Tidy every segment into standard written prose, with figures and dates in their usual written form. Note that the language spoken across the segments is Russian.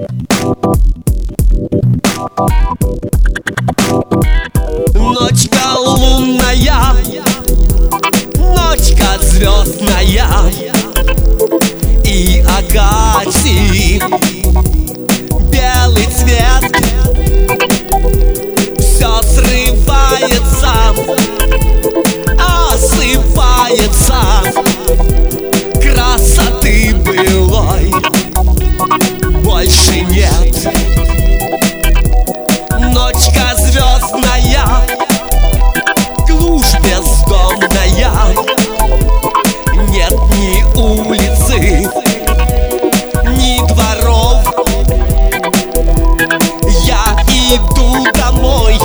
Ночка лунная, ночка звездная, и акации белый цвет. Все срывается, осыпается, красоты былой больше нет. Ночка звездная, глушь бездомная, нет ни улицы, ни дворов. Я иду домой,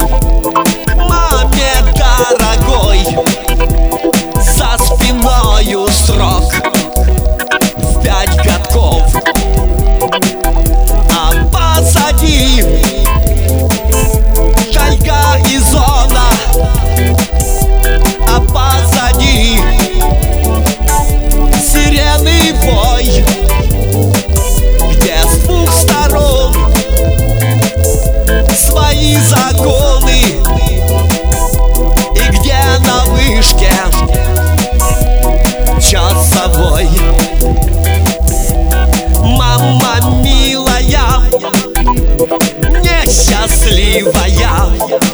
маме дорогой, за спиною срок в 5 годков, а позади тайга и зона, а позади сирены вой, где с 2 сторон свои законы, и где на вышке часовой. Мама милая, несчастливая,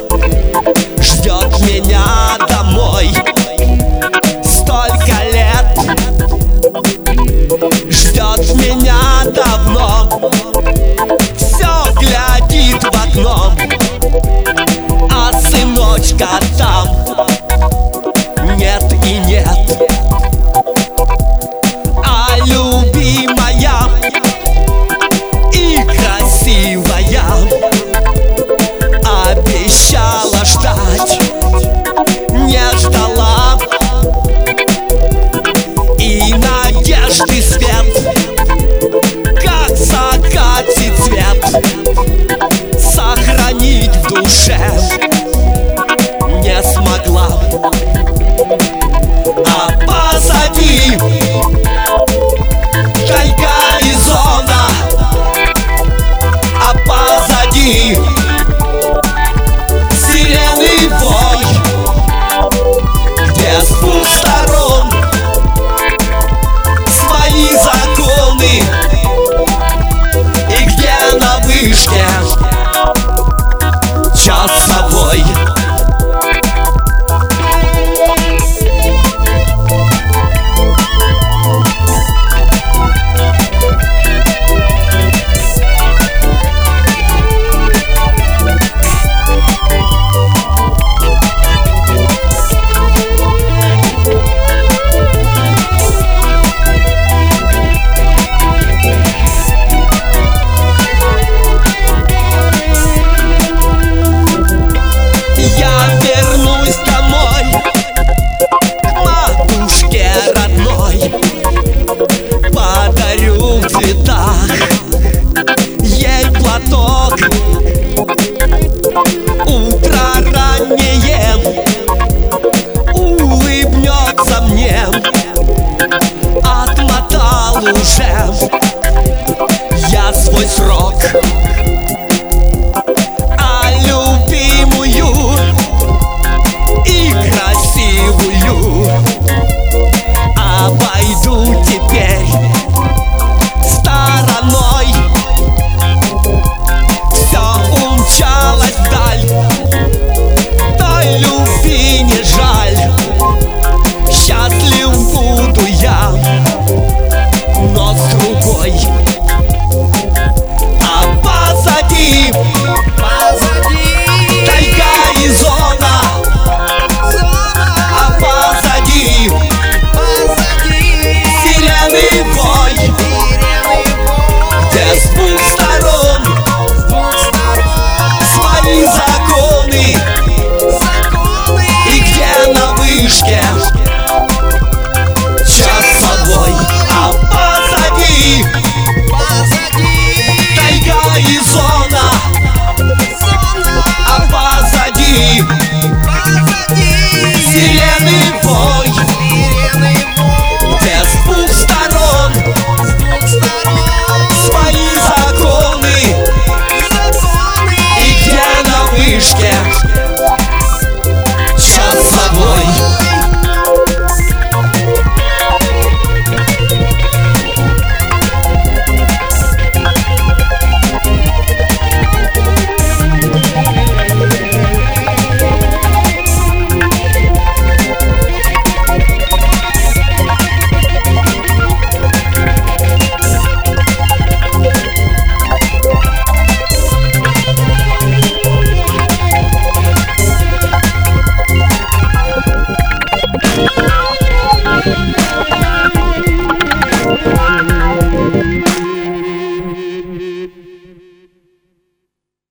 ждет меня домой столько лет, ждет меня давно, все глядит в окно, а сыночка там нет и нет. А любимая и красивая обещала ждать, не ждала, и надежды свет, как закатит цвет, сохранить в душе не смогла. А позади тайга и зона, а позади